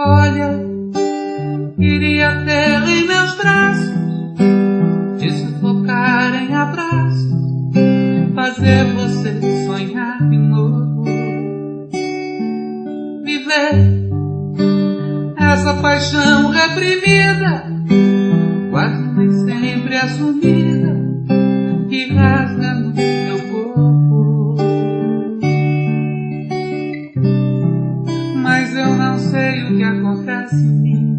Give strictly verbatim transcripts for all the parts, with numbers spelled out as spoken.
Olha, queria ter em meus braços, te sufocar em abraços, fazer você sonhar de novo, viver essa paixão reprimida, quase nem sempre assumida, que rasga no meu corpo. Mas eu não sei o que acontece em mim.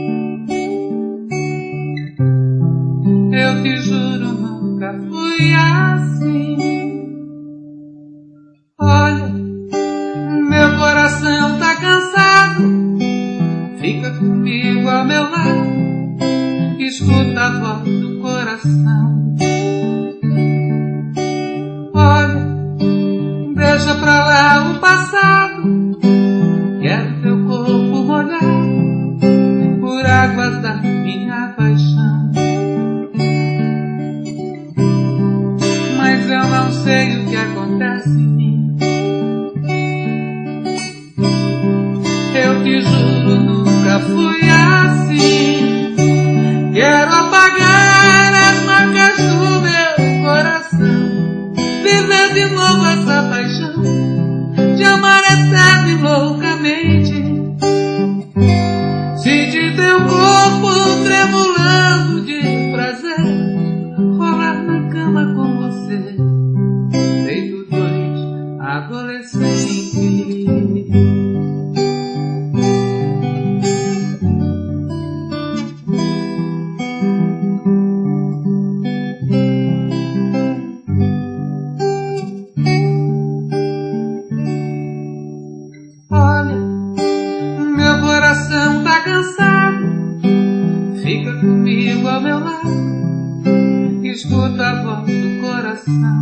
Eu te juro, nunca fui assim. Olha, meu coração tá cansado, fica comigo ao meu lado, escuta a voz do coração. Olha, deixa pra lá o passado, quero teu corpo molhado por águas da minha paixão. Mas eu não sei o que acontece em mim. Eu te juro, nunca fui assim. Quero apagar as marcas do meu coração, viver de novo essa paixão, te amar eterna e loucamente, sentir teu corpo tremulando de prazer, rolar na cama com você, feito dois adolescentes. Olha, meu coração tá cansado, fica comigo ao meu lado, escuta a voz do coração.